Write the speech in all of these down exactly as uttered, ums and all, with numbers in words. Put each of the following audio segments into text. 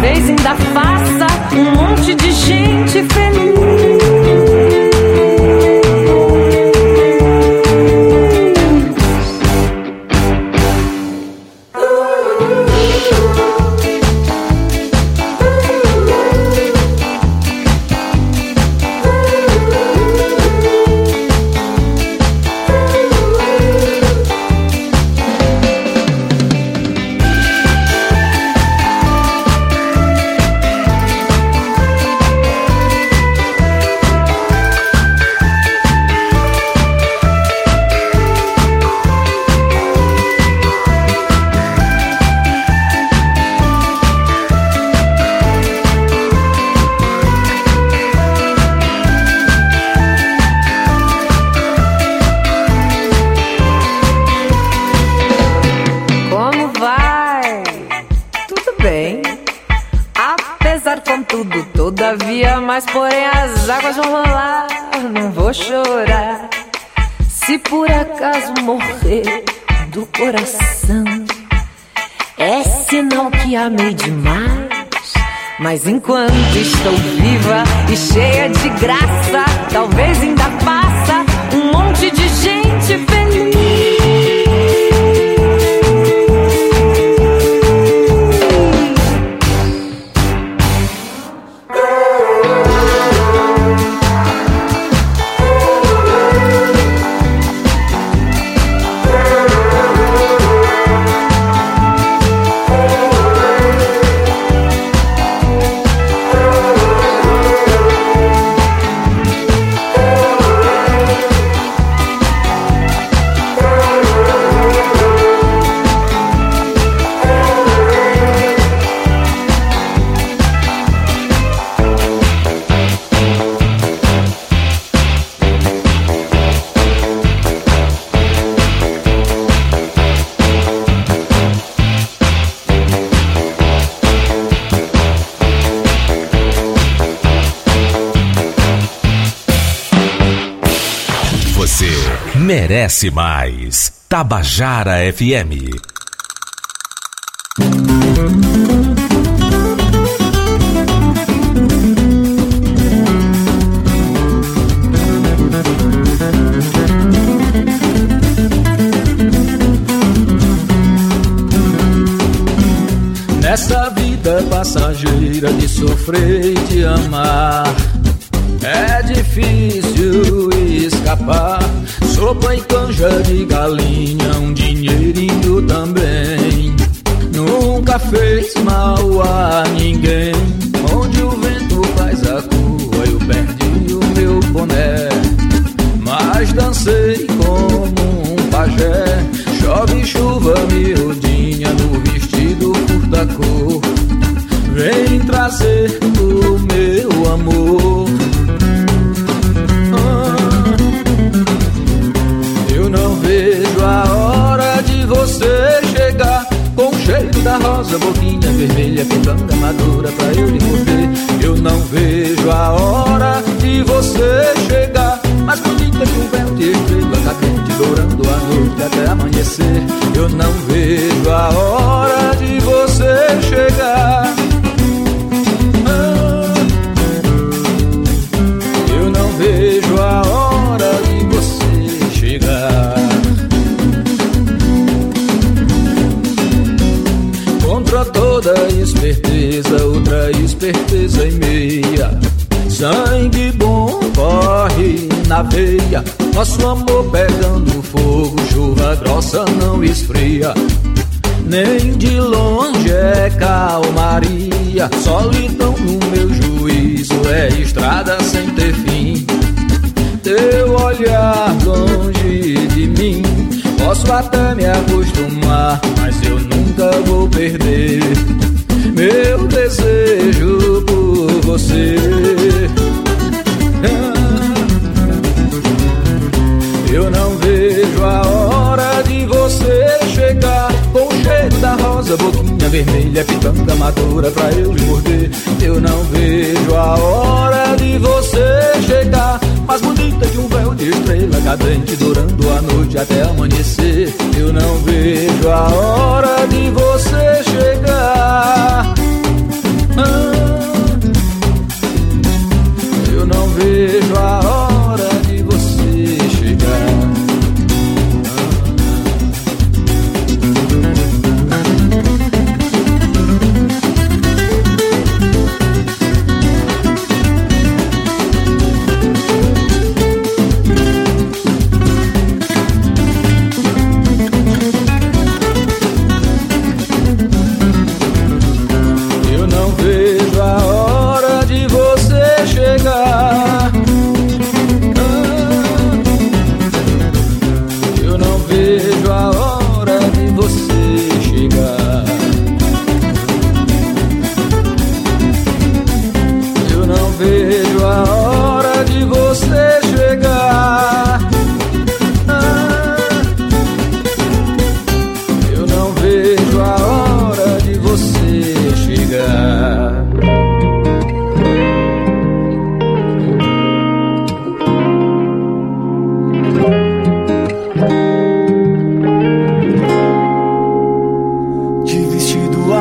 talvez ainda faça um monte de gente feliz. Mas porém as águas vão rolar, não vou chorar. Se por acaso morrer do coração, é sinal que amei demais. Mas enquanto estou viva e cheia de graça, talvez ainda faça um monte de gente feliz. Merece mais. Tabajara F M. Nessa vida passageira de sofrer e de amar, é difícil escapar. Sopa e canja de galinha, um dinheirinho também. Nunca fez mal a ninguém. Onde o vento faz a curva, eu perdi o meu boné. Mas dancei como um pajé. Chove chuva miudinha no vestido furta-cor. Vem trazer o meu amor. Não vejo a hora de você chegar, com o cheiro da rosa, boquinha vermelha, pitanga madura pra eu lhe morder. Eu não vejo a hora de você chegar, mais bonita que um véu de estrela cadente, dourando a noite até amanhecer. Eu não vejo a hora de você chegar. Eu não vejo a hora de você chegar. Contra toda esperteza, outra esperteza e meia. Sangue bom corre na veia. Nosso amor pegando fogo, chuva grossa não esfria. Nem de longe é calmaria. Solidão no meu juízo é estrada sem ter fim. Teu olhar longe de mim, posso até me acostumar, mas eu nunca vou perder meu desejo por você. Eu não vejo a hora de você chegar, com o cheiro da rosa, boquinha vermelha, pitanga madura pra eu lhe morder. Eu não vejo a hora de você chegar, mais bonita que um véu de estrela cadente, durando a noite até amanhecer. Eu não vejo a hora de você chegar. Ah,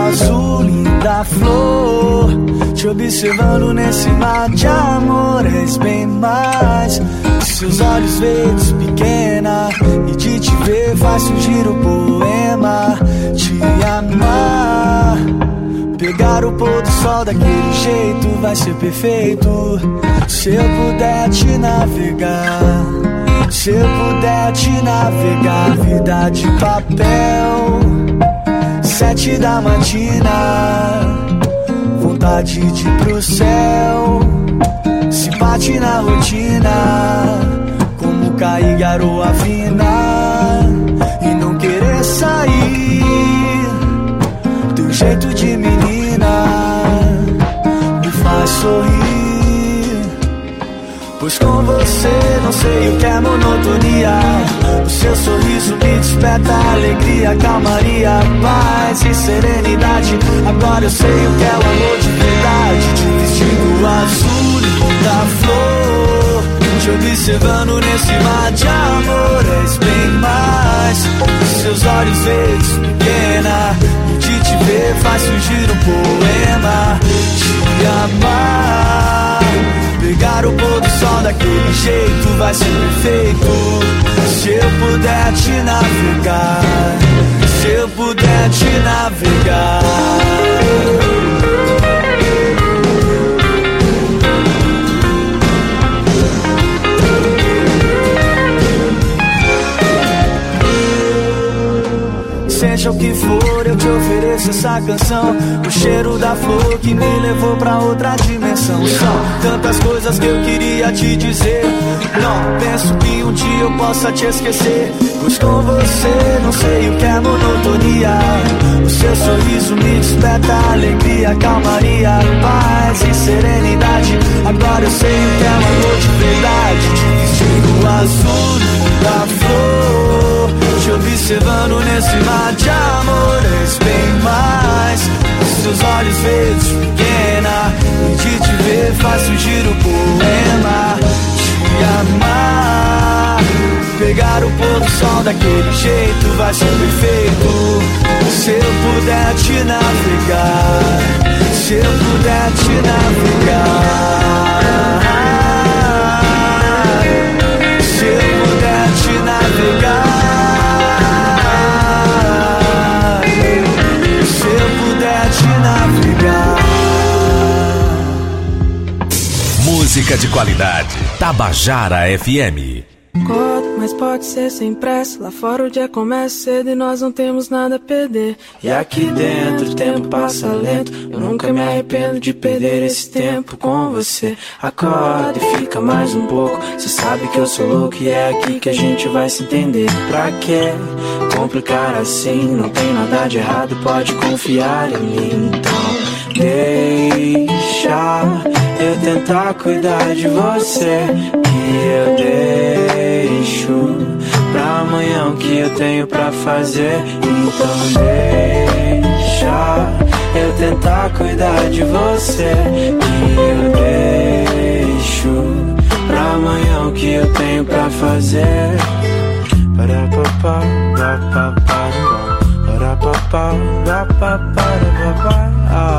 azul, linda flor. Te observando nesse mar de amores bem mais. Seus olhos verdes, pequena, e de te ver faz surgir o poema. Te amar, pegar o pôr do sol daquele jeito vai ser perfeito. Se eu puder te navegar, se eu puder te navegar. Vida de papel, sete da matina, vontade de ir pro céu. Se bate na rotina, como cair garoa fina, e não querer sair. Teu jeito de menina me faz sorrir, pois com você não sei o que é monotonia. O seu sorriso me desperta alegria, calmaria, paz e serenidade. Agora eu sei o que é o amor de verdade. De vestido azul, linda flor, te observando nesse mar de amores bem mais. Seus olhos verdes, pequena, e de te ver faz surgir um poema. Te amar, pegar o pôr do sol daquele jeito vai ser perfeito. Se eu puder te navegar, se eu puder te navegar. Seja o que for, eu te ofereço essa canção. O cheiro da flor que me levou pra outra dimensão. São tantas coisas que eu queria te dizer. Não penso que um dia eu possa te esquecer, pois com você não sei o que é monotonia. O seu sorriso me desperta alegria, calmaria, paz e serenidade. Agora eu sei o que é amor de verdade. De vestido azul da flor, te observando nesse mar de amores bem mais. Seus olhos verdes, pequena, e de te ver faz surgir o poema. Te amar, pegar o pôr do sol daquele jeito vai ser perfeito. Se eu puder te navegar, se eu puder te navegar, se eu puder te navegar. Música de qualidade, Tabajara F M. Acordo, mas pode ser sem pressa. Lá fora o dia começa cedo e nós não temos nada a perder. E aqui dentro o tempo passa lento. Eu nunca me arrependo de perder esse tempo com você. Acorda e fica mais um pouco. Cê sabe que eu sou louco e é aqui que a gente vai se entender. Pra quê complicar assim? Não tem nada de errado, pode confiar em mim. Então deixa eu tentar cuidar de você, que eu deixo pra amanhã o que eu tenho pra fazer. Então deixa eu tentar cuidar de você, que eu deixo pra amanhã o que eu tenho pra fazer. Para papá, papá, para papá, papá, para papá.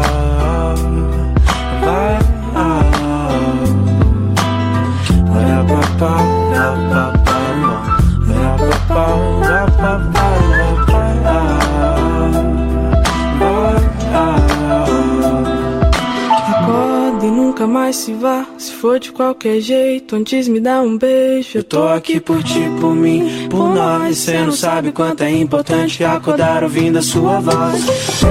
Acorda e nunca mais se vá. Se for de qualquer jeito, antes me dá um beijo. Eu tô aqui por ti, por mim, por nós. Cê não sabe quanto é importante acordar ouvindo a sua voz.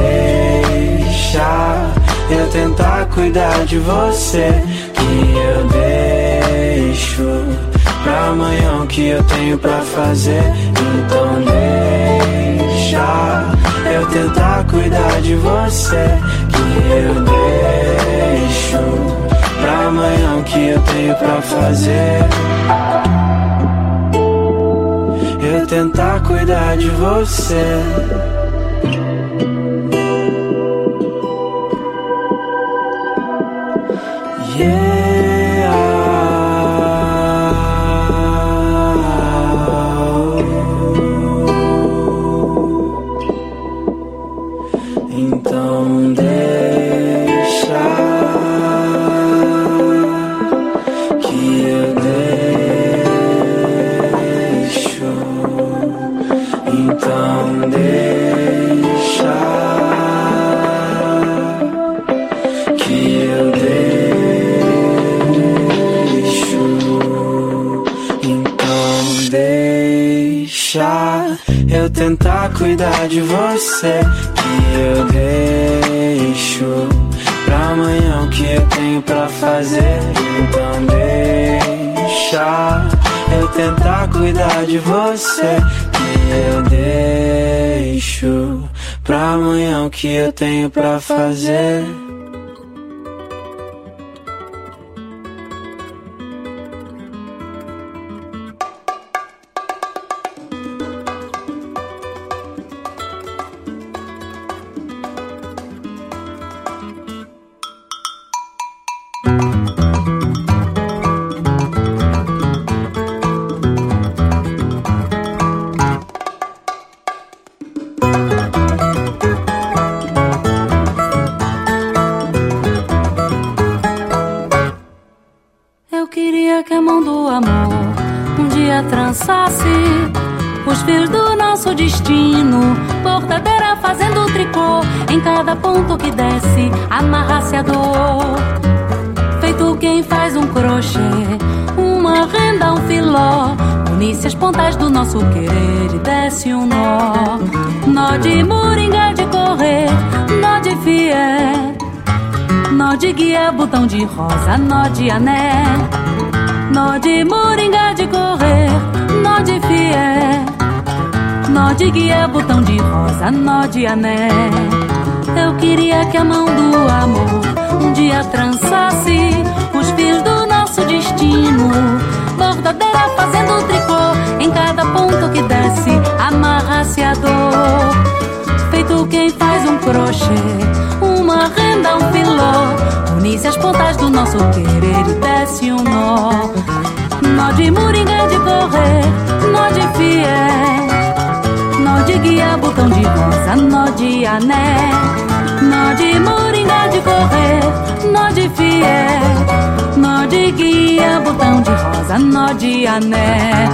Deixa eu tentar cuidar de você, que eu deixo pra amanhã o que eu tenho pra fazer. Então deixa eu tentar cuidar de você, que eu deixo pra amanhã o que eu tenho pra fazer. Eu tentar cuidar de você. Yeah. Então Então deixa que eu deixo. Então deixa que eu deixo. Então deixa eu tentar cuidar de você, que eu deixo pra amanhã o que eu tenho pra fazer. Então deixa eu tentar cuidar de você, que eu deixo pra amanhã o que eu tenho pra fazer. Os fios do nosso destino, bordadeira fazendo tricô, em cada ponto que desce, amarrasse a dor. Feito quem faz um crochê, uma renda, um filó, unisse as pontas do nosso querer e desce um nó. Nó de moringa de correr, nó de fié, nó de guia, botão de rosa, nó de ané. Nó de moringa de correr, nó de fié, nó de guia, botão de rosa, nó de ané. Eu queria que a mão do amor um dia trançasse os fios do nosso destino, bordadeira fazendo tricô, em cada ponto que desce, amarrasse a dor. Feito quem faz um crochê, uma renda, um filó, unisse as pontas do nosso querer e desce um nó. Nó de moringa de correr, nó de fié, nó de guia, botão de rosa, nó de ané. Nó de moringa de correr, nó de fié, nó de guia, botão de rosa, nó de ané.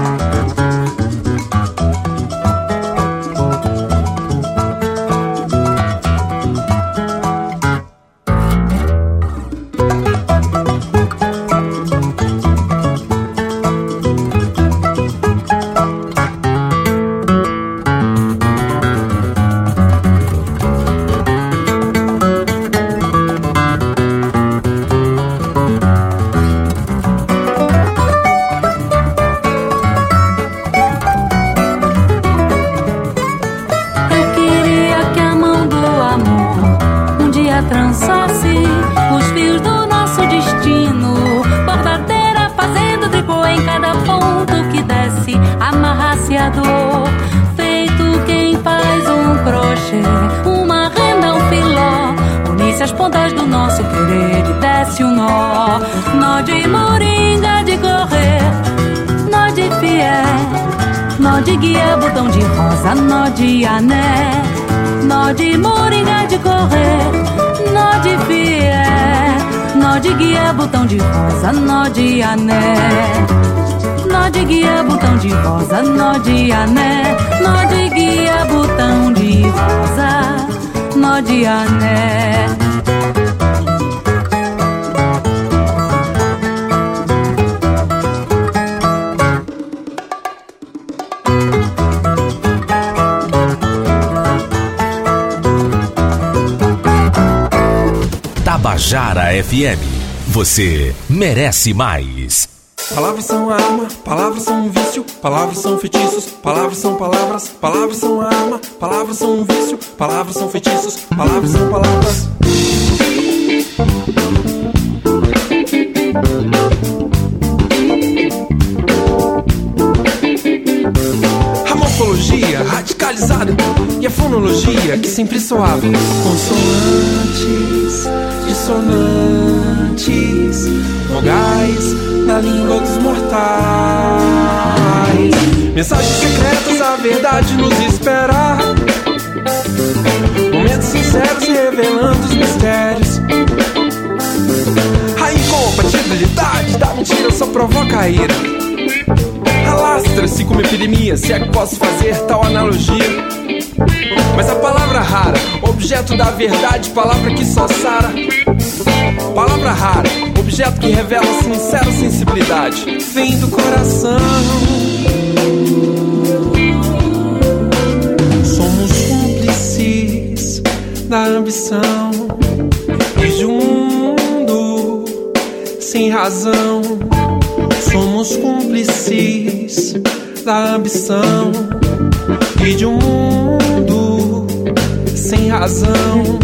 Feito quem faz um crochê, uma renda, um filó, unisse as pontas do nosso querer e desce um nó. Nó de moringa de correr, nó de fié, nó de guia, botão de rosa, nó de ané. Nó de moringa de correr, nó de fié, nó de guia, botão de rosa, nó de ané. Nó de guia, botão de rosa, nó de ané. Nó de guia, botão de rosa, nó de ané. Tabajara F M. Você merece mais. Palavras são arma, palavras são um vício, palavras são feitiços, palavras são palavras, palavras são arma, palavras são um vício, palavras são feitiços, palavras são palavras. A morfologia radicalizada e a fonologia que sempre soava consonantes, dissonantes, vogais na língua dos mortais. Mensagens secretas, a verdade nos espera. Momentos sinceros sinceros e revelando os mistérios. A incompatibilidade da mentira só provoca a ira. Alastra-se como epidemia, se é que posso fazer tal analogia. Mas a palavra rara, objeto da verdade, palavra que só sara. Palavra rara, objeto que revela sincera sensibilidade, vem do coração. Somos cúmplices da ambição e de um mundo sem razão. Somos cúmplices da ambição e de um mundo sem razão.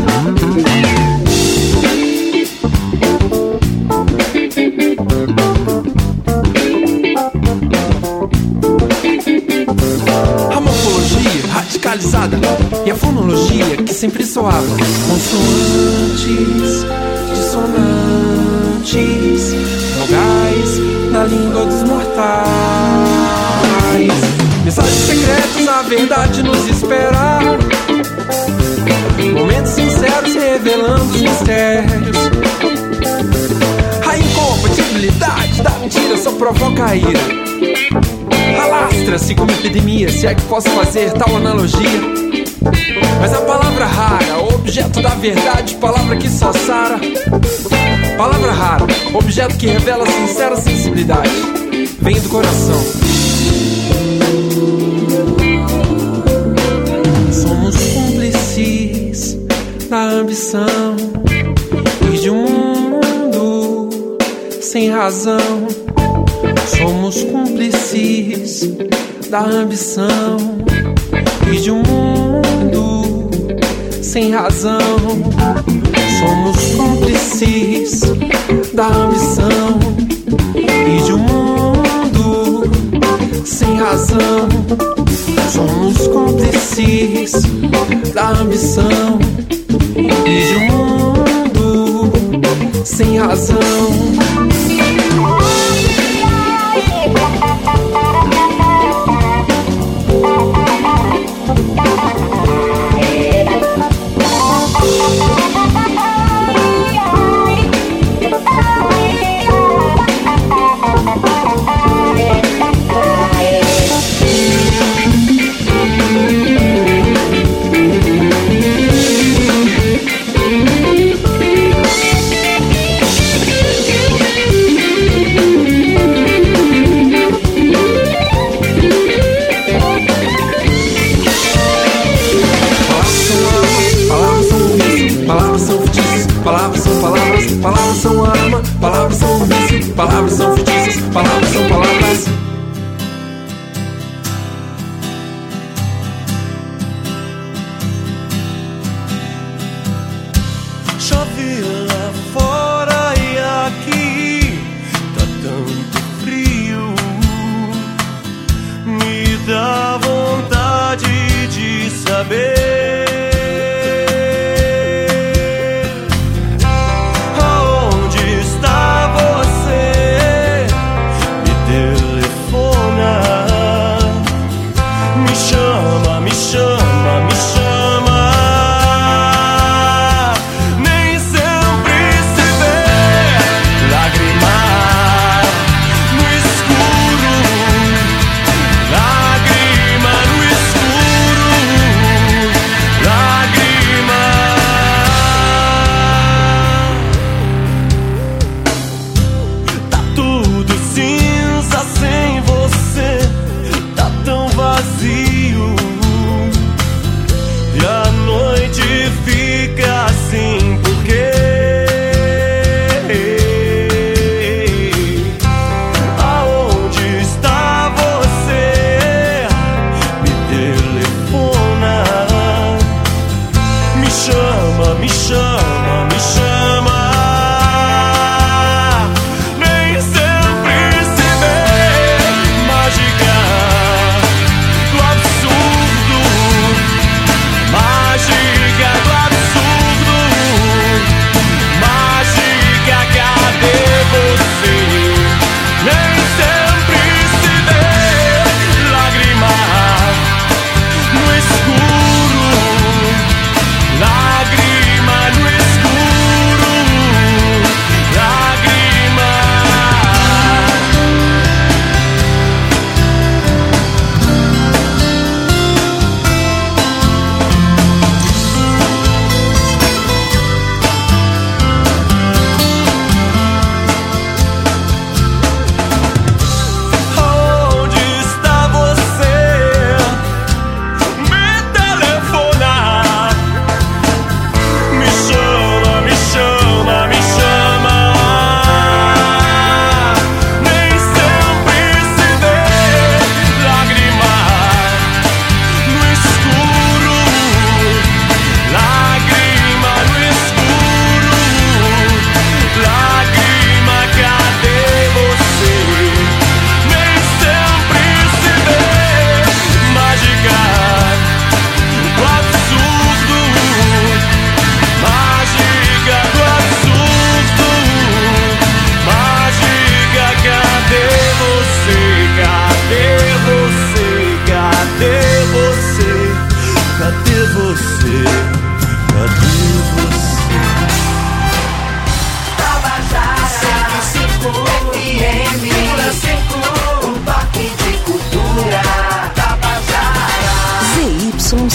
A morfologia radicalizada e a fonologia que sempre soava consoantes, dissonantes, vogais na língua dos mortais. Mensagens secretas, a verdade nos espera. Momentos sinceros revelando os mistérios. A incompatibilidade da mentira só provoca a ira. Alastra-se como epidemia, se é que posso fazer tal analogia. Mas a palavra rara, objeto da verdade, palavra que só sara. Palavra rara, objeto que revela sincera sensibilidade, vem do coração. Somos cúmplices da ambição e de um mundo sem razão. Somos cúmplices da ambição e de um mundo sem razão. Somos cúmplices da ambição e de um mundo sem razão. Somos cúmplices da ambição e de um mundo sem razão. Palavras são arma, palavras são vício, palavras são feitiços, palavras são palavras. Chove lá fora e aqui tá tanto frio. Me dá vontade de saber Lágrima no escuro.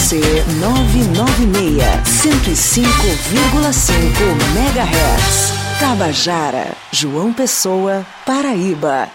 C novecentos e noventa e seis, cento e cinco vírgula cinco megahertz. Tabajara, João Pessoa, Paraíba.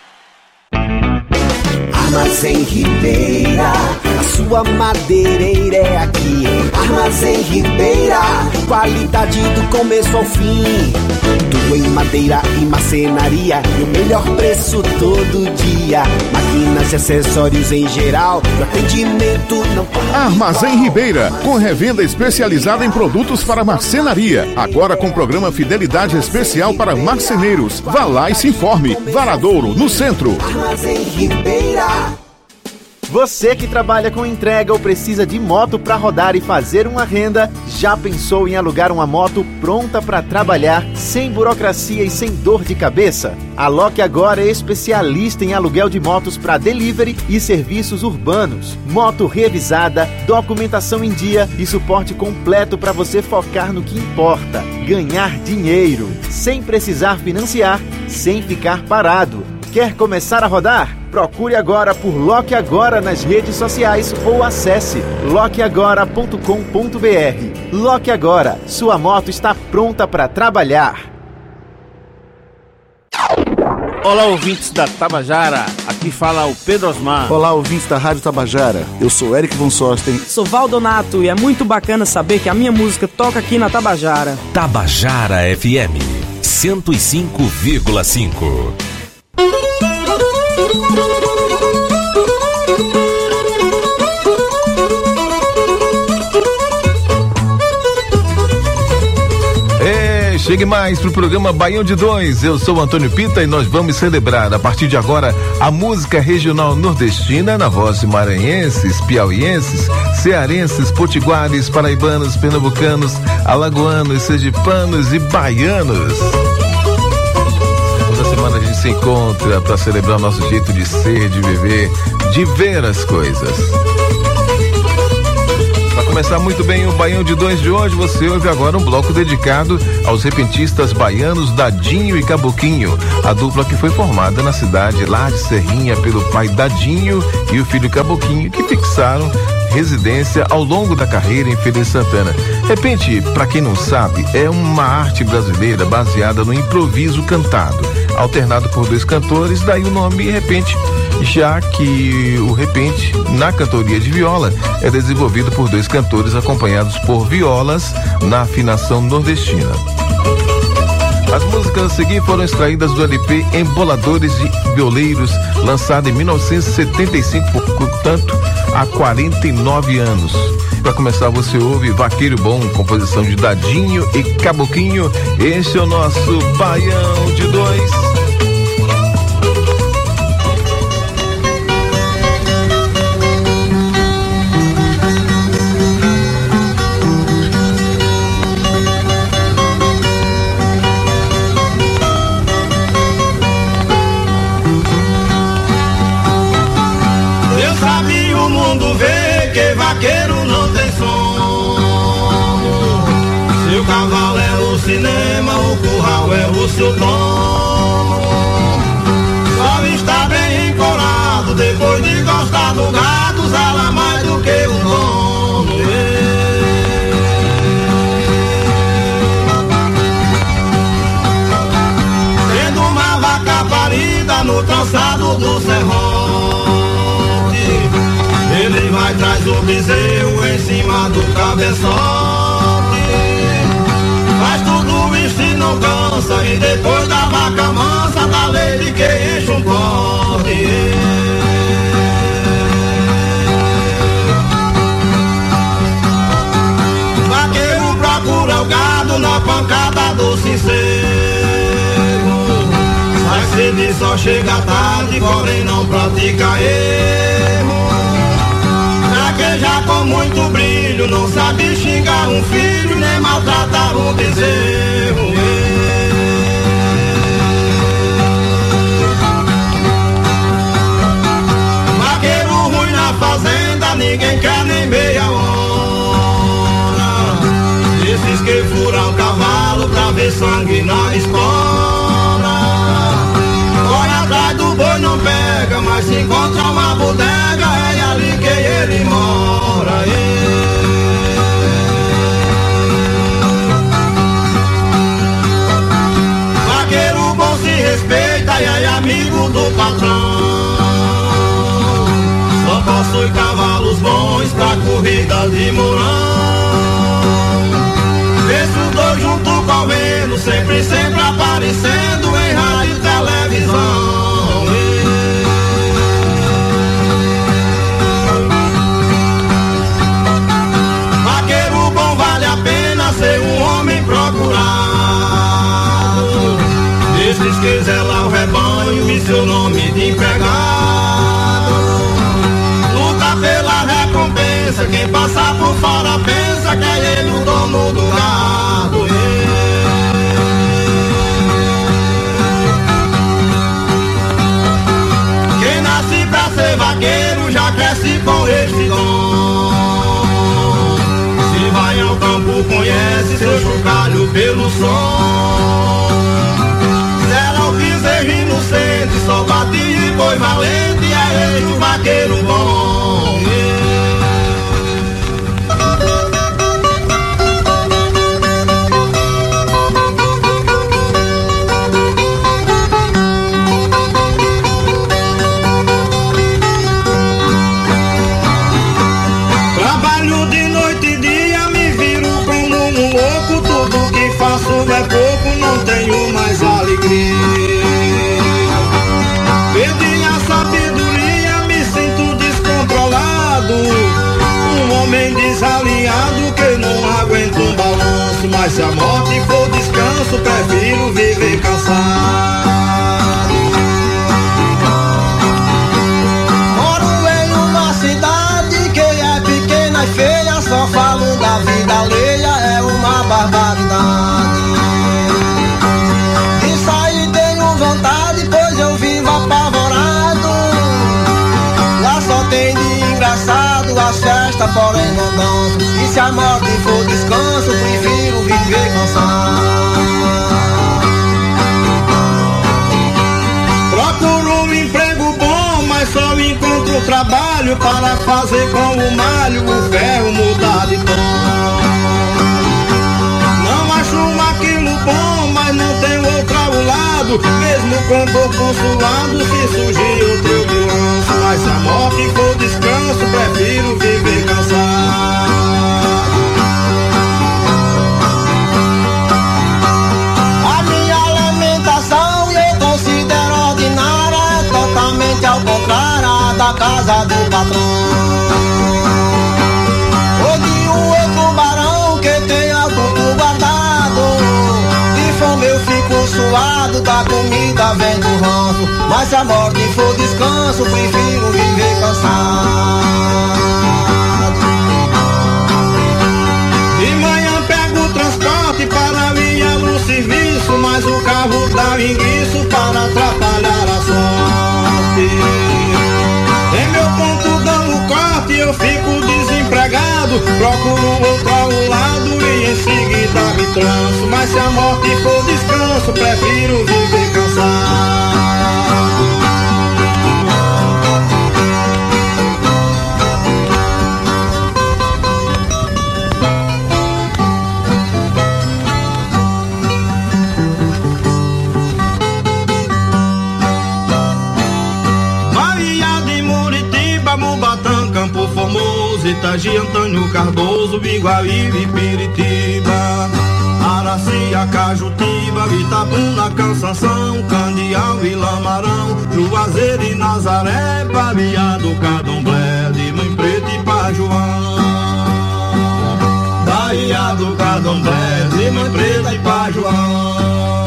Armazém Ribeira, a sua madeireira é aqui. Armazém Ribeira, qualidade do começo ao fim. Tudo em madeira e marcenaria e o melhor preço todo dia. Máquinas e acessórios em geral, o atendimento não para. Armazém Ribeira, com revenda especializada em produtos para marcenaria. Agora com programa Fidelidade Especial para marceneiros. Vá lá e se informe. Varadouro, no centro. Armazém Ribeira. Você que trabalha com entrega ou precisa de moto para rodar e fazer uma renda, já pensou em alugar uma moto pronta para trabalhar, sem burocracia e sem dor de cabeça? A Loque Agora é especialista em aluguel de motos para delivery e serviços urbanos. Moto revisada, documentação em dia e suporte completo para você focar no que importa: ganhar dinheiro, sem precisar financiar, sem ficar parado. Quer começar a rodar? Procure agora por Loque Agora nas redes sociais ou acesse loque agora ponto com ponto b r. Loque Agora, sua moto está pronta para trabalhar. Olá, ouvintes da Tabajara, aqui fala o Pedro Osmar. Olá, ouvintes da Rádio Tabajara, eu sou Eric Von Sosten. Sou Valdonato e é muito bacana saber que a minha música toca aqui na Tabajara. Tabajara F M cento e cinco vírgula cinco. É, chegue mais pro programa Baião de Dois. Eu sou o Antônio Pita e nós vamos celebrar a partir de agora a música regional nordestina na voz de maranhenses, piauienses, cearenses, potiguares, paraibanos, pernambucanos, alagoanos, sergipanos e baianos. Toda semana a gente se encontra para celebrar o nosso jeito de ser, de viver, de ver as coisas. Para começar muito bem o Baião de Dois de hoje, você ouve agora um bloco dedicado aos repentistas baianos Dadinho e Caboquinho, a dupla que foi formada na cidade lá de Serrinha pelo pai Dadinho e o filho Caboquinho, que fixaram residência ao longo da carreira em Feira de Santana. Repente, para quem não sabe, é uma arte brasileira baseada no improviso cantado, alternado por dois cantores, daí o nome repente, já que o repente, na cantoria de viola, é desenvolvido por dois cantores acompanhados por violas na afinação nordestina. As músicas a seguir foram extraídas do L P Emboladores de Violeiros, lançado em mil novecentos e setenta e cinco, portanto, há quarenta e nove anos. Para começar, você ouve Vaqueiro Bom, composição de Dadinho e Caboquinho. Este é o nosso Baião de Dois. Vaqueiro não tem sono. Se o cavalo é o cinema, o curral é o seu dono. Só está bem encorado depois de gostar do gado, zala mais do que o dono. Tendo uma vaca parida no trançado do serrote, ele vai traz o bezerro em cima do cabeçote. Faz tudo isso e não cansa, e depois da vaca mansa dá leite que enche um pote. Vaqueiro procura o gado na pancada do sincero. Sai cedo e só chega tarde, porém não pratica erro. Já com muito brilho, não sabe xingar um filho, nem maltratar um bezerro. Vaqueiro ruim na fazenda, ninguém quer nem meia hora. Esses que furam cavalo pra ver sangue na espora. Corre atrás do boi, não pega, mas se encontra uma bodega, é ali que ele mora. amigo do patrão. Só possui cavalos bons pra corrida de mourão. Esses dois junto correndo, sempre, sempre aparecendo em rádio e televisão. Vaqueiro bom vale a pena ser um homem procurado. Desde que zelar o rebanho e seu nome de empregado. Luta pela recompensa, quem passar por fora pensa que é ele o dono do gado. Quem nasce pra ser vaqueiro já cresce com este dom. Se vai ao campo conhece seu chocalho pelo som. Zera o bezerro inocente, só bate e boi valente, é ele o vaqueiro bom. Trabalho de noite e dia, me viro como um louco. Tudo que faço é pouco, não tenho mais alegria. Perdi a sabedoria, me sinto descontrolado. Um homem desalinhado que não aguenta um balanço. Mas se a morte for descanso, prefiro viver cansado. Moro em uma cidade que é pequena e feia. Só falo da vida alheia, é uma barbaridade. De sair tenho vontade, pois eu vivo apavorado. Lá só tem de engraçado as festas, porém não danço. E se a morte for descanso, prefiro viver cansado. Procuro um emprego bom, mas só encontro trabalho para fazer com o malho o ferro mudar de tom. Não acho aquilo bom, mas não tenho outro ao lado. Mesmo com corpo suado, se surgir outro eu me lanço. Mas se a morte for descanso, prefiro viver cansado. A minha alimentação eu considero ordinária, é totalmente ao contrário da casa do patrão. Ou de um outro barão que tenha tudo guardado. De fome eu fico suado, da comida vem do ranço. Mas se a morte for descanso, prefiro viver cansado. De manhã pego o transporte para ir no serviço, mas o carro dá enguiço para atrapalhar a sorte. Em meu ponto dando corte, eu fico desempregado. Procuro outro ao lado e em seguida me tranço. Mas se a morte for descanso, prefiro viver cansado. Campo Formoso, Itagi, Antônio Cardoso, Biguaíba e Piritiba, Aracia, Cajutiba, Itabuna, Cansanção, Candial e Lamarão, Juazeiro e Nazaré, Baviado, Candomblé, de Mãe Preta e Pajuão. Bahia do Candomblé, de Mãe Preta e Pajuão.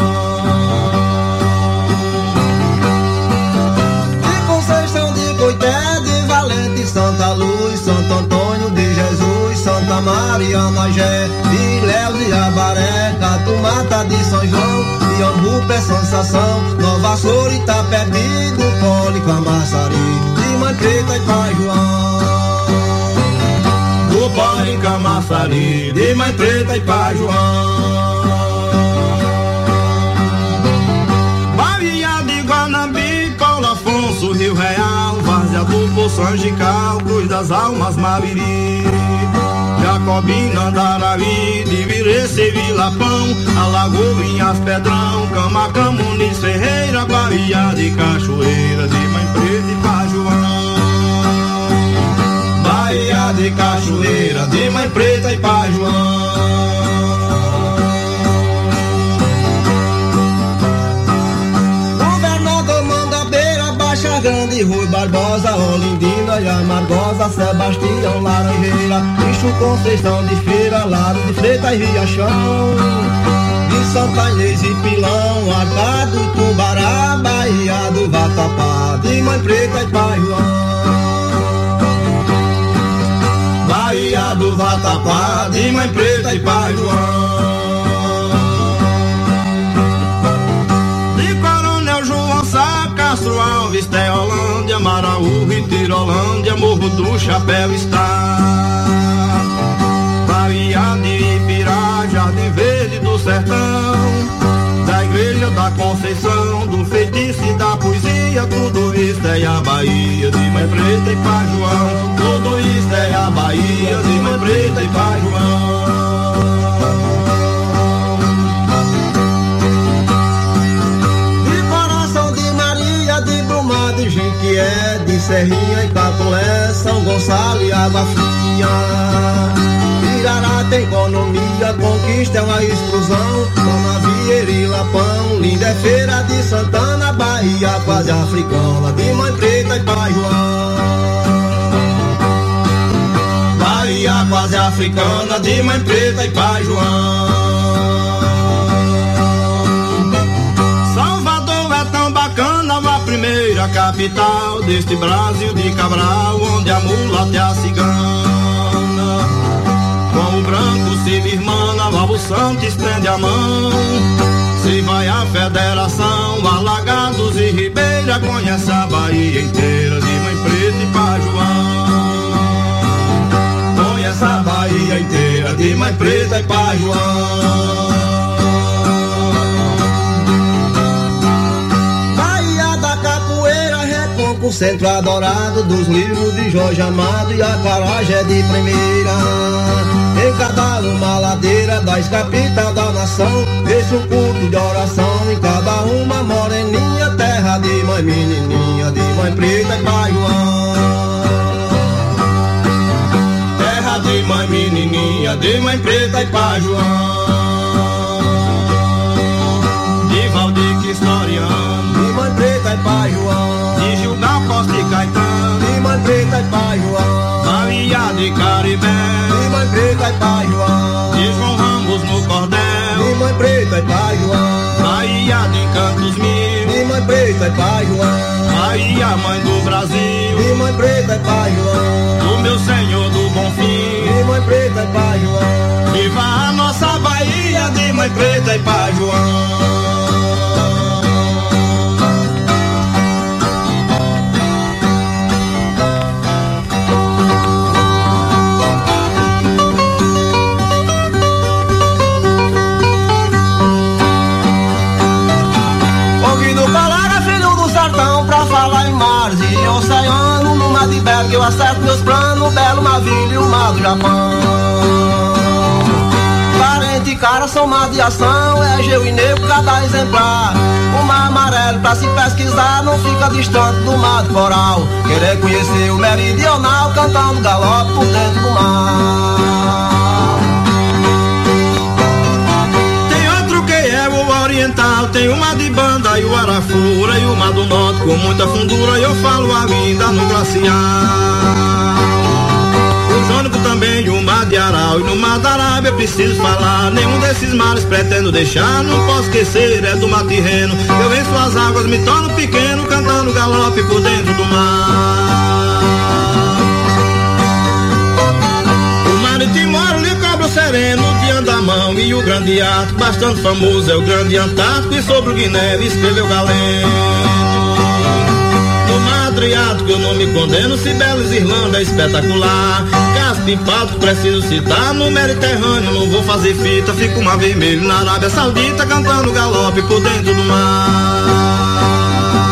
De Conceição de Coité, de Valente, Santa Luz, Santo Antônio de Jesus, Santa Maria, Magé, de Ilhéus e Abaré, Catumata de São João, de Ambu, Peção, Sação, Nova Soura, Itapebi, do Poli, Camaçari, de Mãe Preta e Pai João. Do Poli, Camaçari, de Mãe Preta e Pai João. Bahia de Guanambi, Paulo Afonso, Rio Real, Várzea do Poço Angical, Cruz das Almas, Mabiri, Jacobina, Andaraí, de Virece, Vilapão, Alagoinhas, Pedrão, Camaca, Muniz, Ferreira, Bahia Bahia de Cachoeira, de Mãe Preta e Pajuão. Bahia de Cachoeira, de Mãe Preta e Pajuão. Grande, Rui Barbosa, Olindina e Amargosa, Sebastião, Laranjeira, Bicho, Conceição de Feira, Lado de Freitas e Riachão, de Santa Inês e Pilão, Arcado e Tubará, Bahia do Vatapá, de Mãe Preta e Pai João. Bahia do Vatapá, de Mãe Preta e Pai João. Castro Alves, Teolândia, Maraú, Ritirolândia, Morro do Chapéu está. Bahia de Ibirá, Jardim Verde do Sertão, da Igreja da Conceição, do feitiço e da poesia, tudo isso é a Bahia de Mãe Preta e Pai João. Tudo isso é a Bahia de Mãe Preta e Pai João. De Jequié, de Serrinha e Catolé, São Gonçalo e Água Fria. Irará tem economia, conquista é uma explosão. Dona Vieira e Lapão, linda é Feira de Santana, Bahia quase africana, de Mãe Preta e Pai João. Bahia quase africana, de Mãe Preta e Pai João. Primeira capital deste Brasil de Cabral, onde a mulata é a cigana. Com o branco se irmana, lá o santo estende a mão. Se vai a federação, Alagados e Ribeira, conhece a Bahia inteira, de Mãe Preta e Pai João. Conhece a Bahia inteira, de Mãe Preta e Pai João. O centro adorado dos livros de Jorge Amado e a Carajé de primeira. Em cada uma ladeira da capital da nação, deixa o culto de oração. Em cada uma moreninha, terra de mãe menininha, de Mãe Preta e Pai João. Terra de mãe menininha, de Mãe Preta e Pai João. De Valdir Historiano, de Mãe Preta e Pai João. De Gilgar Costa e Caetano, de Mãe Preta e Pai João. Bahia de Caribé, de Mãe Preta e Pai João. De João Ramos no Cordel, de Mãe Preta e Pai João. Bahia de Cantos Mil, de Mãe Preta e Pai João. Bahia, mãe do Brasil, de Mãe Preta e Pai João. Do meu Senhor do Bonfim, de Mãe Preta e Pai João. Viva a nossa Bahia, de Mãe Preta e Pai João. Oceano, no mar de Belo, que eu acerto meus planos, Belo Navio e o mar do Japão. Parente e cara são mar de ação, é geu e negro cada exemplar. O mar amarelo pra se pesquisar não fica distante do mar de coral. Querer conhecer o meridional, cantando galope por dentro do mar. Oriental, tem uma de Banda e o Arafura, e uma do Norte com muita fundura, e eu falo ainda no glacial. O Jônico também e o mar de Aral, e no mar da Arábia preciso falar. Nenhum desses mares pretendo deixar, não posso esquecer, é do mar Tirreno. Eu venço as águas, me torno pequeno, cantando galope por dentro do mar. O mar de Timor lhe cobra sereno, de Andamão e o Grande Ártico, bastante famoso é o Grande Antártico, e sobre o Guiné escreveu Galeno. No mar Adriático eu não me condeno, Cibeles, Irlanda é espetacular. Caspe e Páltico preciso citar, no Mediterrâneo não vou fazer fita, fico mar vermelho na Arábia Saudita, cantando galope por dentro do mar.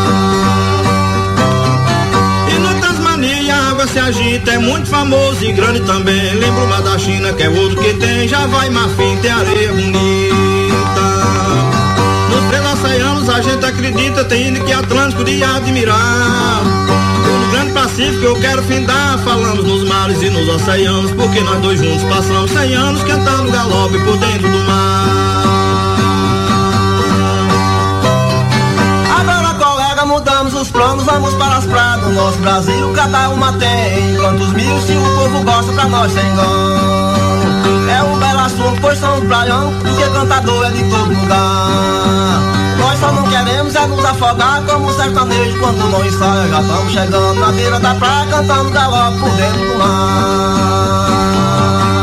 Se agita, é muito famoso e grande também. Lembro o mar da China, que é outro que tem. Já vai Marfim, tem areia bonita. Nos três oceanos a gente acredita bonita tem que Atlântico de admirar. No grande Pacífico eu quero findar, falamos nos mares e nos oceanos, porque nós dois juntos passamos cem anos cantando galope por dentro do mar. Agora, colega, mudamos os planos, vamos para as praias do nosso Brasil, cada uma tem quantos mil, se o povo gosta, pra nós sem engano. É um belo assunto, pois somos praião, porque cantador é de todo lugar. Nós só não queremos é nos afogar como sertanejo quando não ensaia. Já estamos chegando na beira da praia cantando galope por dentro do mar.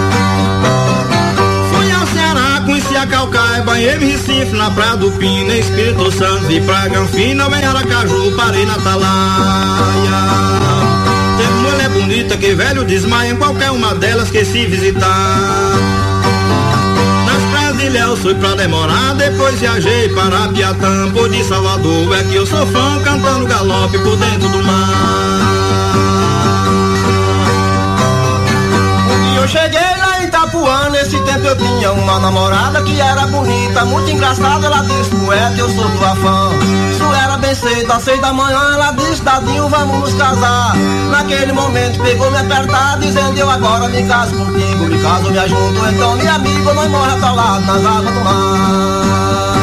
Fui ao Ceará, conheci a Calcaia, banhei em Recife, na Praia do Pina, Espírito Santo e Praia Granfina, em Aracaju, parei na Atalaia. Tem mulher bonita que velho desmaia em qualquer uma delas que se visitar. Ilhéus fui pra demorar, depois viajei para Piatã, por de Salvador, é que eu sou fã, cantando galope por dentro do mar. Um dia eu cheguei lá em Itapuã, nesse tempo eu tinha uma namorada que era bonita, muito engraçada, ela disse, poeta, eu sou tua fã. Isso era bem cedo, às seis da manhã, ela disse, Dadinho, vamos nos casar. Naquele momento pegou me apertar, dizendo, eu agora me caso contigo, me caso, me ajunto, então minha amiga, nós morre atolado nas águas do mar.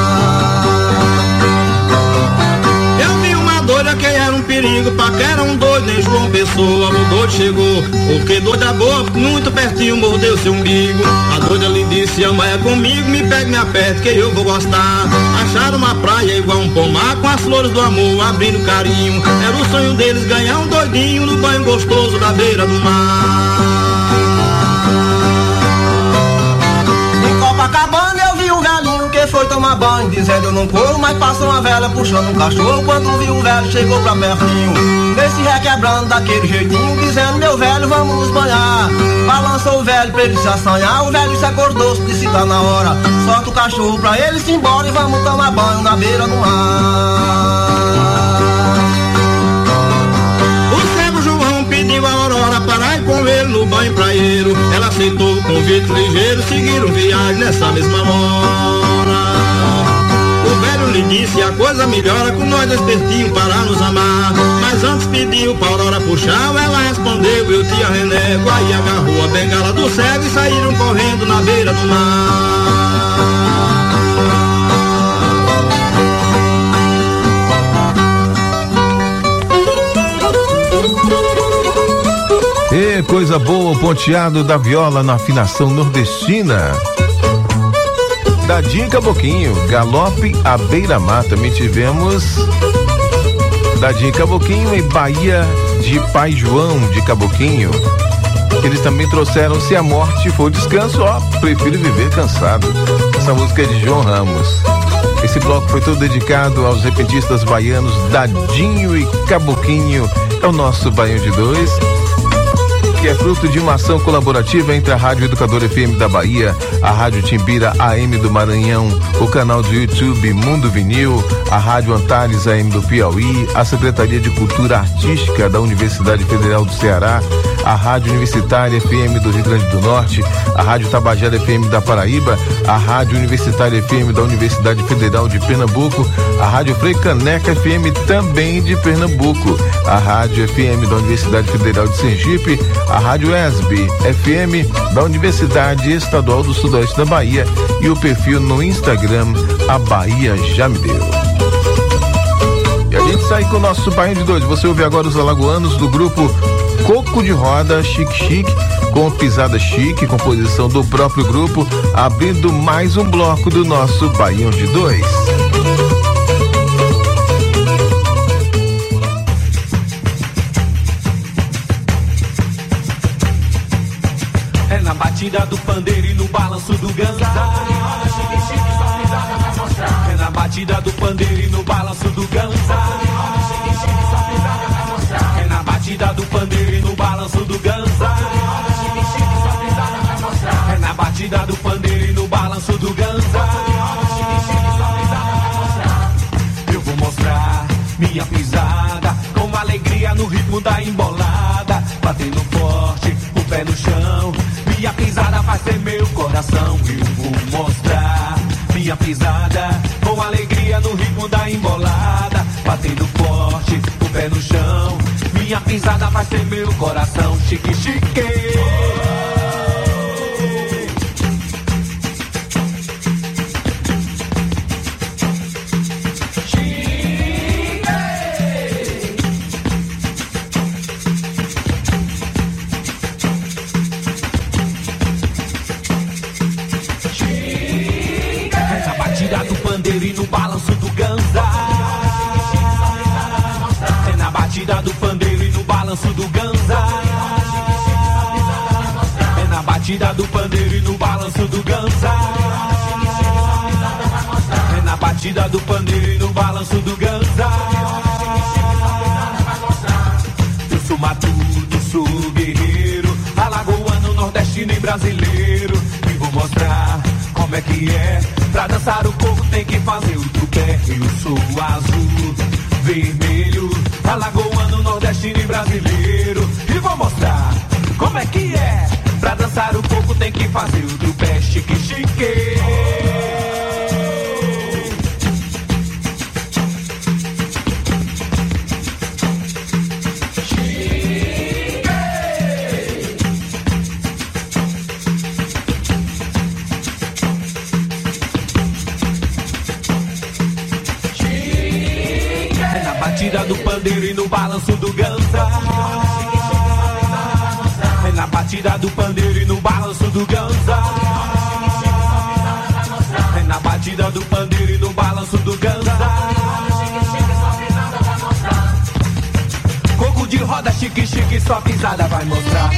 Eu vi uma doida que era um perigo, paquera um doido, nem João Pessoa, o doido chegou, porque doida boa, muito pertinho, mordeu seu umbigo. A doida lhe disse, ama é comigo, me pega, me aperta, que eu vou gostar. Acharam uma praia igual um pomar, com as flores do amor, abrindo carinho. Era o sonho deles ganhar um doidinho, no banho gostoso da beira do mar. Em Copacabana eu vi um velhinho que foi tomar banho, dizendo eu não corro, mas passa uma vela puxando um cachorro. Quando viu o velho chegou pra pertinho, desse requebrando daquele jeitinho, dizendo, meu velho, vamos nos banhar. Balançou o velho pra ele se assanhar, o velho se acordou, se disse tá na hora, solta o cachorro pra ele se embora e vamos tomar banho na beira do mar. O cego João pediu a Aurora para ir com ele no banho praieiro. Ela aceitou o convite ligeiro, seguiram viagem nessa mesma hora. O velho lhe disse, a coisa melhora com nós dois pertinho para nos amar. Mas antes pediu pra Aurora puxar, ela respondeu, eu te arrenego. Aí agarrou a bengala do cego e saíram correndo na beira do mar. E coisa boa, o ponteado da viola na afinação nordestina. Dadinho e Caboquinho, galope à beira-mar. Também tivemos Dadinho e Caboquinho em Bahia de Pai João de Caboquinho. Eles também trouxeram Se a Morte For Descanso, ó, prefiro viver cansado. Essa música é de João Ramos. Esse bloco foi todo dedicado aos repentistas baianos Dadinho e Caboquinho. É o nosso Baião de Dois, que é fruto de uma ação colaborativa entre a Rádio Educador F M da Bahia, a Rádio Timbira A M do Maranhão, o canal do YouTube Mundo Vinil, a Rádio Antares A M do Piauí, a Secretaria de Cultura Artística da Universidade Federal do Ceará, a Rádio Universitária F M do Rio Grande do Norte, a Rádio Tabajara F M da Paraíba, a Rádio Universitária F M da Universidade Federal de Pernambuco, a Rádio Frei Caneca F M também de Pernambuco, a Rádio F M da Universidade Federal de Sergipe, a Rádio E S B F M da Universidade Estadual do Sudoeste da Bahia e o perfil no Instagram, a Bahia Já Me Deu. E a gente sai com o nosso Baião de Dois. Você ouve agora os alagoanos do grupo Coco de Roda Chique Chique, com pisada chique, composição do próprio grupo, abrindo mais um bloco do nosso Baião de Dois. É na batida do pandeiro e no balanço do ganzá. É na batida do pandeiro e no balanço do ganzá. É na batida do pandeiro e no balanço do ganzá. É na batida do pandeiro e no balanço do ganzá. Eu vou mostrar minha pisada com alegria no ritmo da embolada, batendo forte, o pé no chão. Minha pisada faz tremer meu coração. Eu vou mostrar minha minha pisada, com alegria no ritmo da embolada, batendo forte, o pé no chão. Minha pisada vai ser meu coração, chique, chique. E no balanço do ganza, é na batida do pandeiro e no balanço do ganza, é na batida do pandeiro e no balanço do ganza, é na batida do pandeiro e no balanço do ganza. Eu sou matuto, sou guerreiro, alagoano, nordestino e brasileiro, e vou mostrar como é que é. Pra dançar o povo tem que fazer o trupé. Eu sou azul, vermelho, alagoano, nordestino e brasileiro, e vou mostrar como é que é. Pra dançar o povo tem que fazer o trupé. Chique, chique. Do pandeiro e no balanço do ganza, é na batida do pandeiro e no balanço do ganza, é na batida do pandeiro e no balanço do ganza. Coco de roda, chique, chique, sua pisada vai mostrar.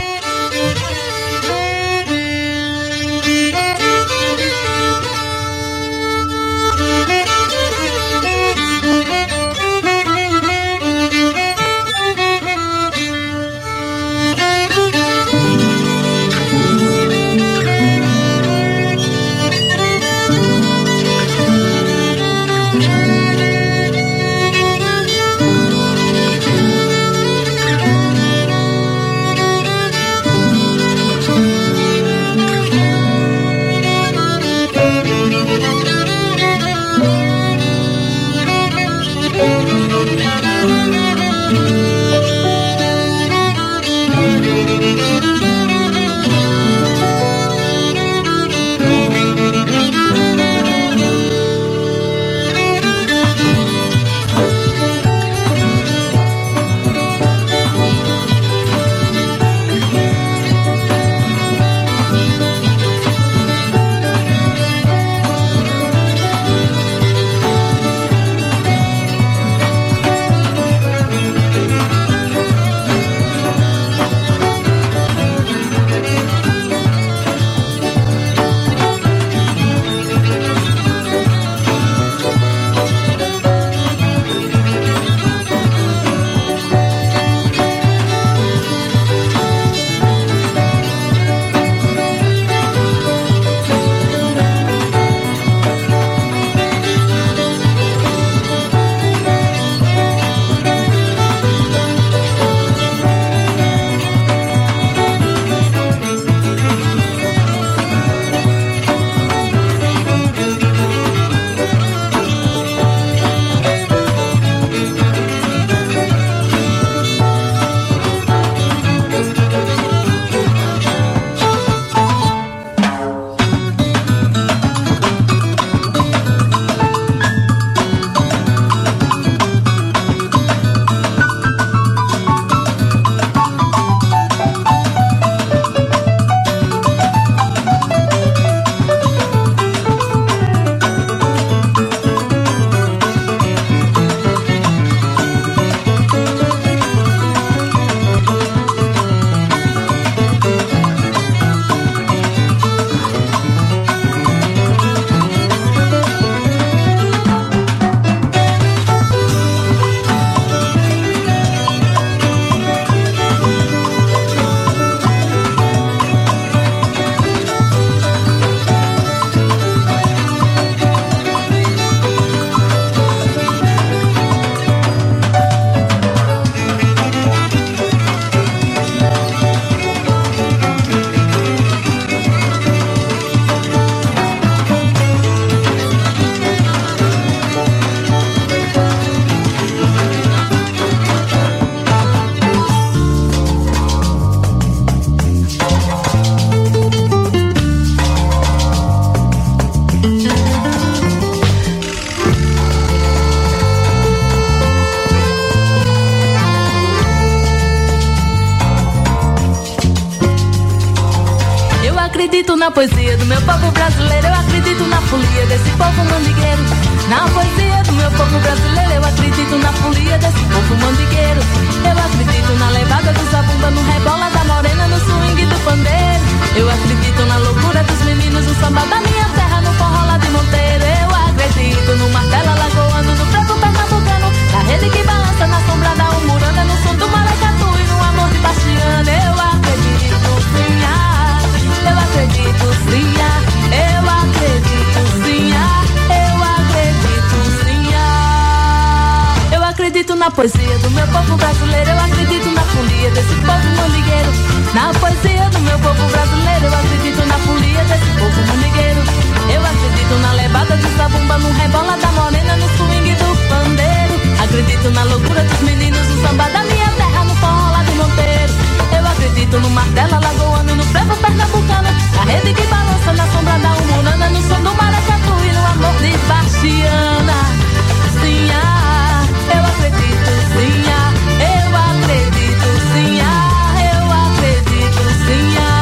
acredito na poesia do meu povo brasileiro, eu acredito na folia desse povo mandigueiro. Na poesia do meu povo brasileiro, eu acredito na folia desse povo mandigueiro. Eu acredito na levada do zabumba, no rebola da morena, no swing do pandeiro. Eu acredito na loucura dos meninos, no samba da minha terra, no forró lá de Monteiro. Eu acredito no martelo alagoano, no preto pernambucano, na rede que balança na sombra da umurana, no som do maracatu e no amor de Bastiana. Eu acredito sim, ah, eu acredito sim, ah, eu acredito sim, ah, eu acredito sim, ah. Eu acredito na poesia do meu povo brasileiro, eu acredito na folia desse povo mandigueiro. Na poesia do meu povo brasileiro, eu acredito na folia desse povo mandigueiro. Eu acredito na levada do zabumba, no rebola da morena, no swing do pandeiro. Acredito na loucura dos meninos, no samba da minha terra, no forró lá de Monteiro. Eu acredito no martelo alagoano, no frevo pernambucano, na rede que balança na sombra da umurana, no som do maracatu e no amor de Bastiana. Sim, ah, eu acredito, sim, ah, eu acredito, sim, ah, eu acredito, sim, ah.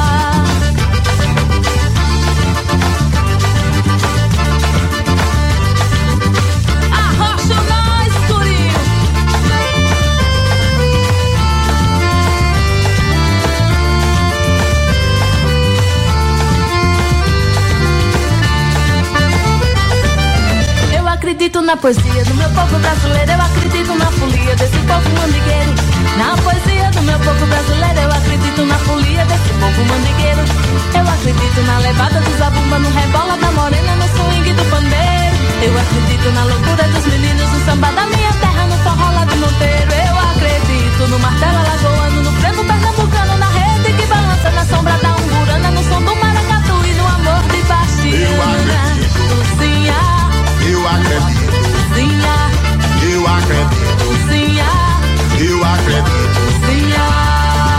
Arrocha nós, Turinho. Eu acredito na poesia do meu povo brasileiro, eu acredito na folia desse povo mandigueiro. Na poesia do meu povo brasileiro, eu acredito na folia desse povo mandigueiro. Eu acredito na levada do zabumba, no rebola da morena, no swing do pandeiro. Eu acredito na loucura dos meninos, no samba da minha terra, no forró lá de Monteiro. Eu acredito no martelo alagoano, no frevo pernambucano, na rede que balança na sombra da umburana, no som do maracatu e no amor de Bastiana. Sim, ah, eu acredito, sim, ah, eu acredito, sim, ah, eu acredito, sim, ah.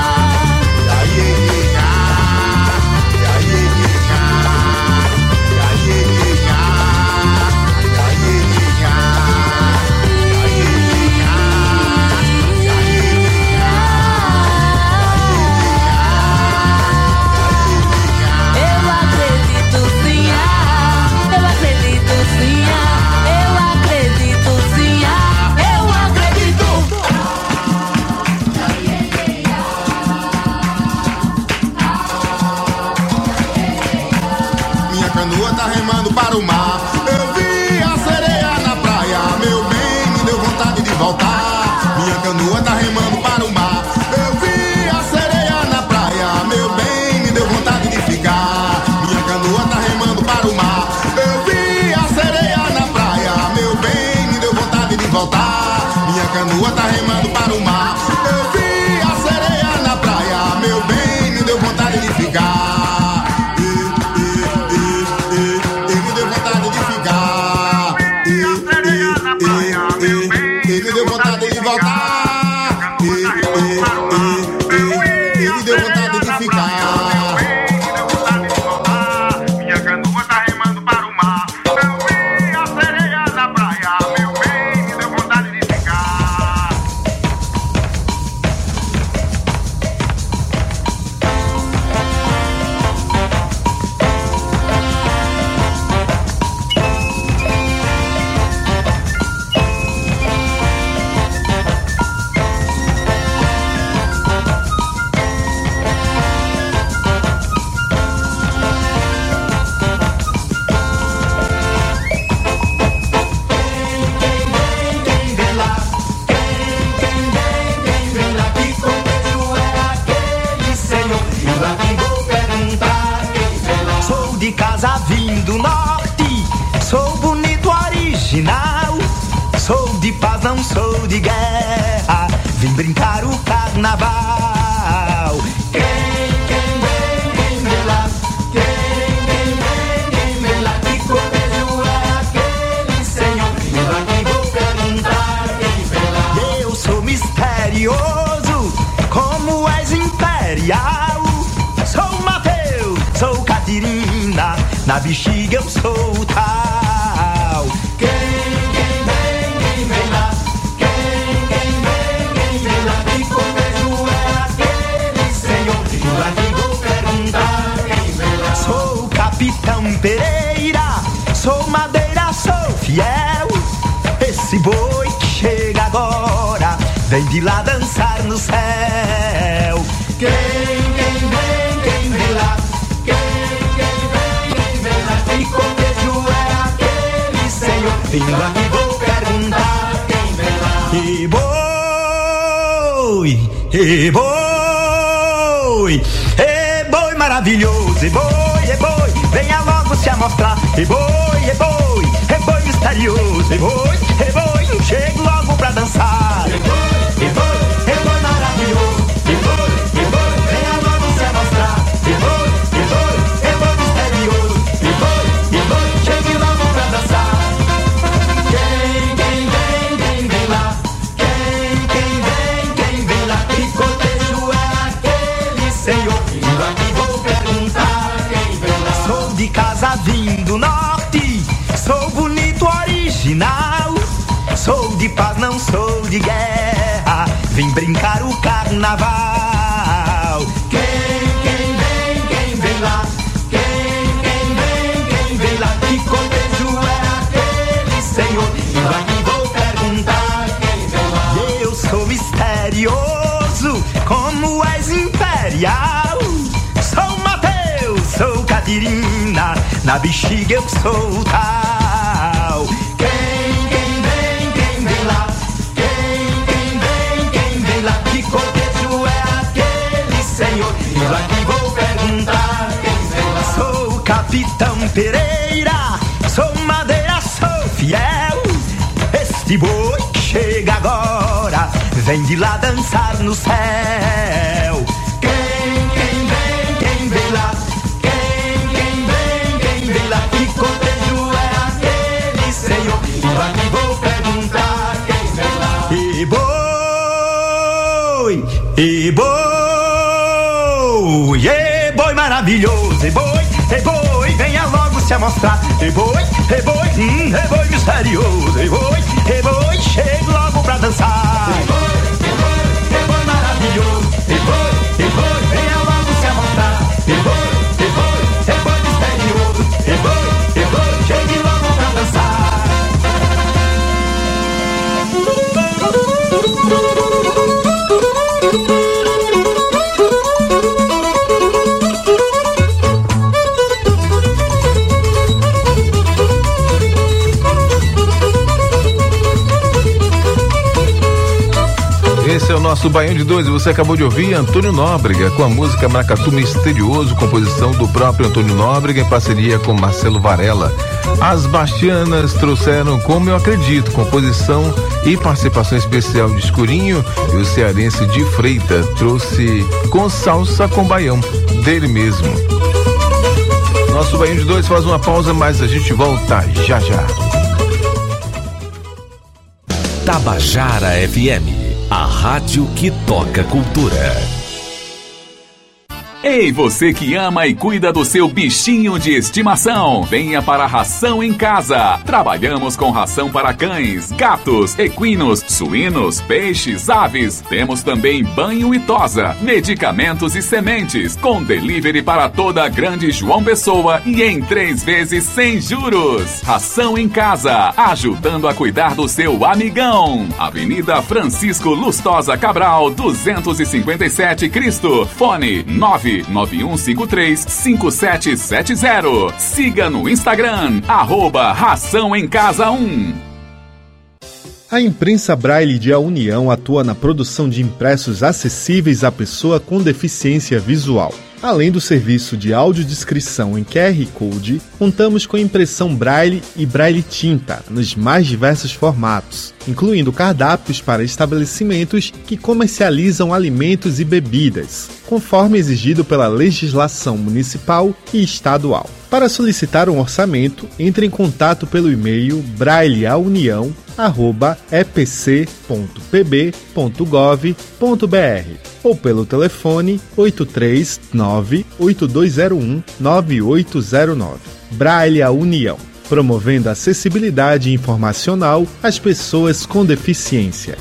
Tá remando para o mar. Eu vi a sereia na praia, meu bem, me deu vontade de voltar. Minha canoa tá remando para o mar. Eu vi a sereia na praia, meu bem, me deu vontade de ficar. Minha canoa tá remando para o mar. Eu vi a sereia na praia, meu bem, me deu vontade de voltar. Minha canoa tá remando para o mar. Eu vi a sereia na praia, meu bem, me deu vontade de ficar. Ele deu vontade de voltar. Ele deu vontade de ficar. Minha canoa tá remando para o mar. Eu vi a sereia na praia, meu bem, me deu vontade de ficar. De casa vim do norte, sou bonito original. Sou de paz, não sou de guerra, vim brincar o carnaval. Quem, quem vem, quem vem lá, quem, quem vem, quem vem lá, que cotejo é aquele senhor? Eu aqui vou perguntar quem vem lá. Eu sou misterioso, como és imperial. Sou Mateus, sou Catirina, na bexiga eu sou tal. Quem, quem vem, quem vem lá, quem, quem vem, quem vem lá, que cotejo é aquele senhor? Eu aqui vou perguntar quem vem lá. Pereira, sou madeira, sou fiel. Esse boi que chega agora vem de lá dançar no céu. Quem, quem vem, quem vem lá? Quem, quem vem, quem vem lá? Que cotejo é aquele senhor? Vindo aqui vou perguntar quem vem lá. E boi, e boi, e boi maravilhoso, e boi, e boi, venha logo se amostrar. E boi, e boi, e boi misterioso, e boi, e boi, chego logo pra dançar. E boi, e boi, e boi maravilhoso, e boi, e boi, venha logo se amostrar. E boi, e boi, e boi misterioso, e boi, e boi, chegue logo pra dançar. Quem, quem vem, quem vem lá? Quem, quem vem, quem vem lá? Que cotejo é aquele senhor? Vindo aqui vou perguntar quem vem lá. Sou de casa vim do norte, sou bonito original. Sou de paz, não sou de guerra, vim brincar o carnaval. Quem, quem vem, quem vem lá? Quem, quem vem, quem vem lá? Que cotejo é aquele senhor? Vindo aqui vou perguntar quem vem lá. Eu sou misterioso, como és imperial. Sou Mateus, sou Catirina, na bexiga eu sou tal. Quem, quem vem, quem vem lá? Quem, quem vem, quem vem lá? Que cotejo é aquele senhor? Eu aqui vou perguntar quem vem lá. Sou Capitão Pereira, sou madeira, sou fiel. Este boi que chega agora vem de lá dançar no céu. Quem, quem vem, quem vem lá? Quem, quem vem, quem vem lá? Que cotejo é aquele senhor? Eu aqui vou perguntar quem vem lá. E boi, e boi, e boi maravilhoso, e boi, e boi, venha logo se amostrar. E boi, e boi, hum, e boi misterioso, e boi, e boi, chegue logo pra dançar. E boi, e boi, e boi maravilhoso, e boi, e boi, venha logo se amostrar. E boi, e boi, e boi misterioso, e boi, e boi, chegue logo pra dançar. Esse é o nosso Baião de Dois e você acabou de ouvir Antônio Nóbrega com a música Maracatu Misterioso, composição do próprio Antônio Nóbrega em parceria com Marcelo Varela. As Bastianas trouxeram Como Eu Acredito, composição e participação especial de Escurinho, e o cearense de Freita trouxe Com Salsa com Baião, dele mesmo. Nosso Baião de Dois faz uma pausa, mas a gente volta já já. Tabajara F M, a rádio que toca cultura. Ei, você que ama e cuida do seu bichinho de estimação, venha para a Ração em Casa. Trabalhamos com ração para cães, gatos, equinos, suínos, peixes, aves. Temos também banho e tosa, medicamentos e sementes, com delivery para toda a grande João Pessoa e em três vezes sem juros. Ração em Casa, ajudando a cuidar do seu amigão. Avenida Francisco Lustosa Cabral, duzentos e cinquenta e sete Cristo. Fone nove nove um cinco três cinco sete sete zero. Siga no Instagram, arroba Ração em Casa um. A Imprensa Braille de A União atua na produção de impressos acessíveis à pessoa com deficiência visual. Além do serviço de audiodescrição em Q R Code, contamos com impressão Braille e Braille tinta nos mais diversos formatos, incluindo cardápios para estabelecimentos que comercializam alimentos e bebidas, conforme exigido pela legislação municipal e estadual. Para solicitar um orçamento, entre em contato pelo e-mail brailleaunião arroba e p c ponto p b ponto gov ponto b r ou pelo telefone oito três nove oito dois zero um nove oito zero nove. Braille a União, promovendo acessibilidade informacional às pessoas com deficiência.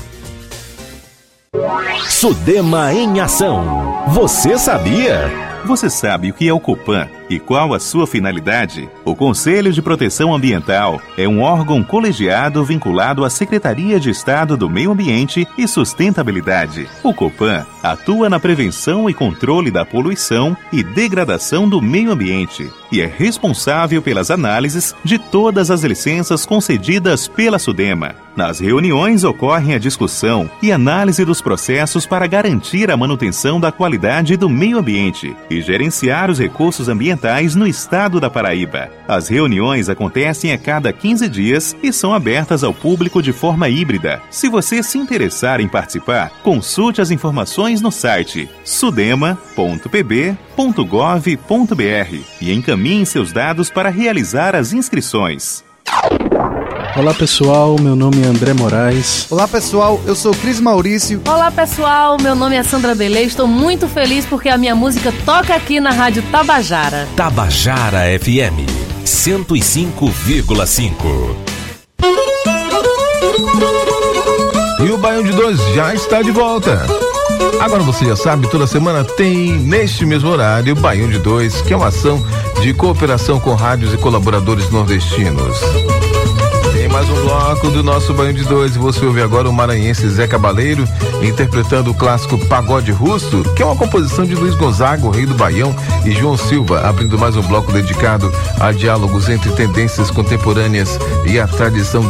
Sudema em Ação. Você sabia? Você sabe o que é o Copan? E qual a sua finalidade? O Conselho de Proteção Ambiental é um órgão colegiado vinculado à Secretaria de Estado do Meio Ambiente e Sustentabilidade. O Copan atua na prevenção e controle da poluição e degradação do meio ambiente e é responsável pelas análises de todas as licenças concedidas pela SUDEMA. Nas reuniões ocorrem a discussão e análise dos processos para garantir a manutenção da qualidade do meio ambiente e gerenciar os recursos ambientais no estado da Paraíba. As reuniões acontecem a cada quinze dias e são abertas ao público de forma híbrida. Se você se interessar em participar, consulte as informações no site sudema ponto p b ponto gov ponto b r e encaminhe seus dados para realizar as inscrições. Olá pessoal, meu nome é André Moraes. Olá pessoal, eu sou Cris Maurício. Olá pessoal, meu nome é Sandra Belê. Estou muito feliz porque a minha música toca aqui na Rádio Tabajara. Tabajara F M cento e cinco vírgula cinco. E o Baião de Dois já está de volta. Agora você já sabe, toda semana tem, neste mesmo horário, o Baião de Dois, que é uma ação de cooperação com rádios e colaboradores nordestinos. Tem mais um bloco do nosso Baião de Dois e você ouve agora o maranhense Zé Cabaleiro interpretando o clássico Pagode Russo, que é uma composição de Luiz Gonzaga, o rei do Baião, e João Silva, abrindo mais um bloco dedicado a diálogos entre tendências contemporâneas e a tradição